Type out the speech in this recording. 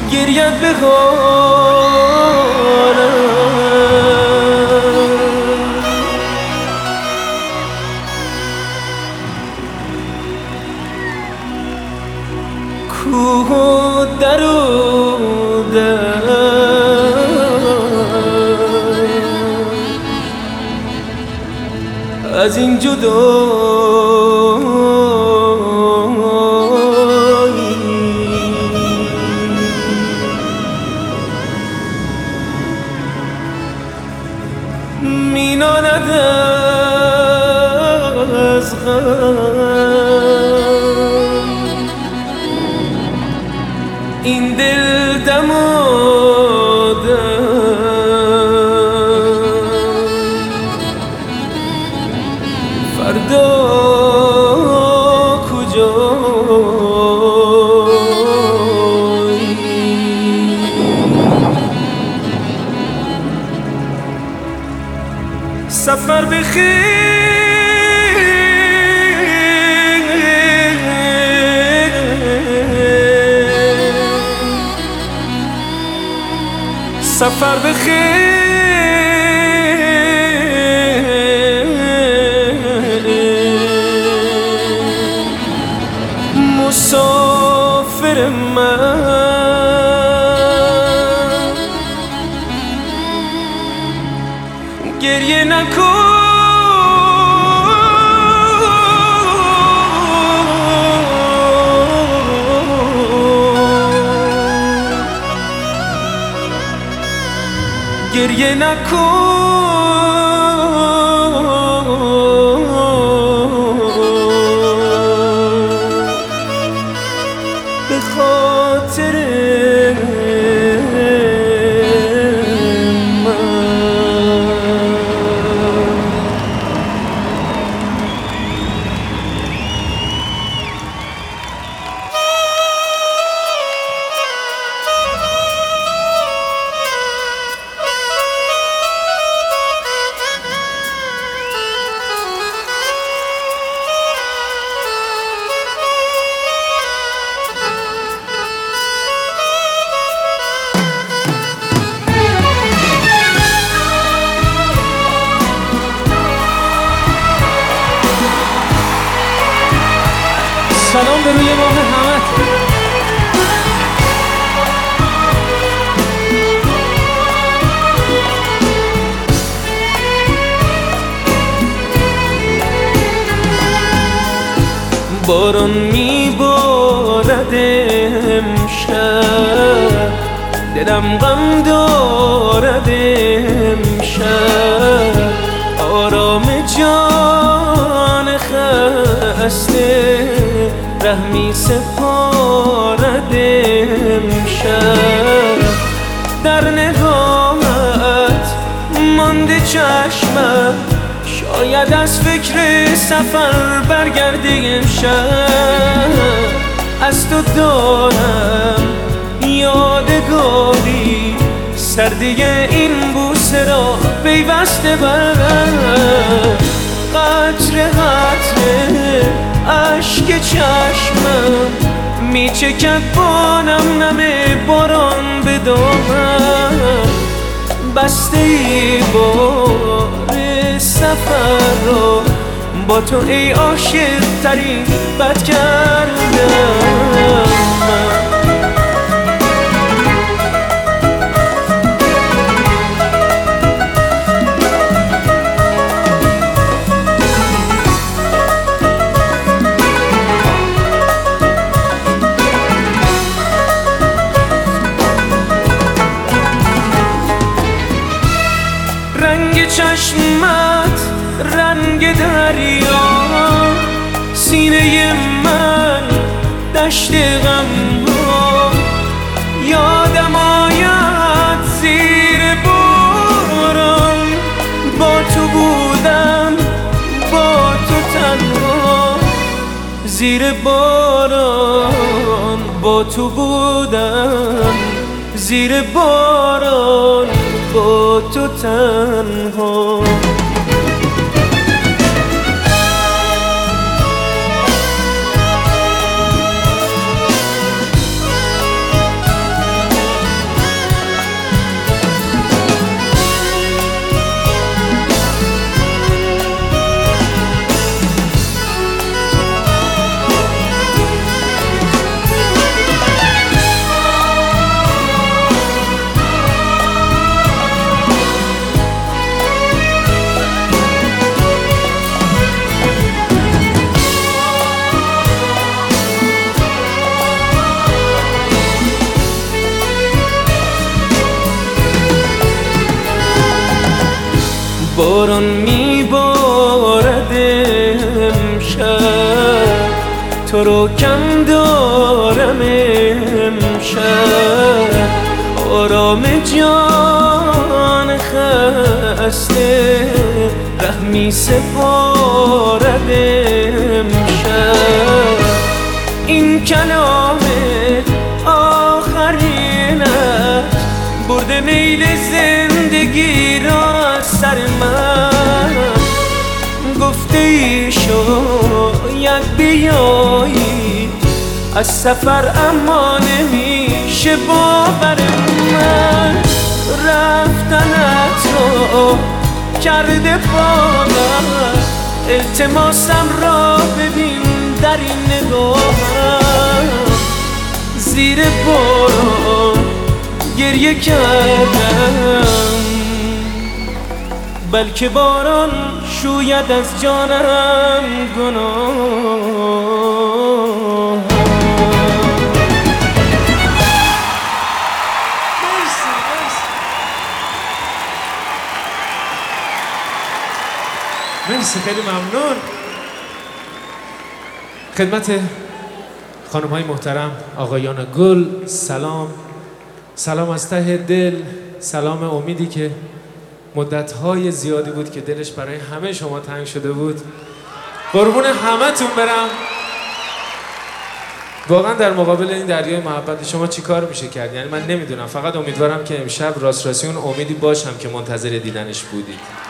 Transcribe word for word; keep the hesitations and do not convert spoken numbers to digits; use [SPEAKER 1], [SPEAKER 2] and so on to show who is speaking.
[SPEAKER 1] گریت بخوانم کوه و در و در از این جدایی مینالد از غم این دل دم و فردا کجایی سفر بخیر سفر بخیر مسافر من گریه نکن گریه نکن به خاطر سلام به روی ماه همت. باران میبارد امشب دلم غم دارد امشب آرام جان خسته رحمی سپارد امشب در نگاهت مانده چشمم شاید از فکر سفر برگرده امشب از تو دارم یادگاری سردی این بوسه را پیوسته برم قطره قطره اشک چشمم میچکد بانم نمه باران به دامم بسته ای بار سفر را با تو ای عاشق ترین بد کردم من رنگ چشمت رنگ دریا سینه من دشت غم ها یادم آید زیر باران با تو بودم با تو تنها زیر باران با تو بودم زیر باران با تو تنها باران میبارد امشب، تو رو کم دارم امشب. آرام جان خسته رحمی سپارد امشب. این کلام آخرینت برده میل زندگی را از سر من. گفته ای شاید بیایی از سفر اما نمیشه باور من. رفتنت رو کرده بادم، التماسم را ببین در این نگاهم. زیر باران گریه کردم، بلکه باران شوید از جانم گناه.
[SPEAKER 2] مرسی، خیلی ممنون. خدمت خانم های محترم، آقایان گل، سلام. سلام از ته دل، سلام امیدی که مدت‌های زیادی بود که دلش برای همه شما تنگ شده بود. قربون همه تون برم. واقعا در مقابل این دریای محبت شما چی کار میشه کرد؟ یعنی من نمیدونم، فقط امیدوارم که امشب راست راستی اون امیدی باشم که منتظر دیدنش بودید.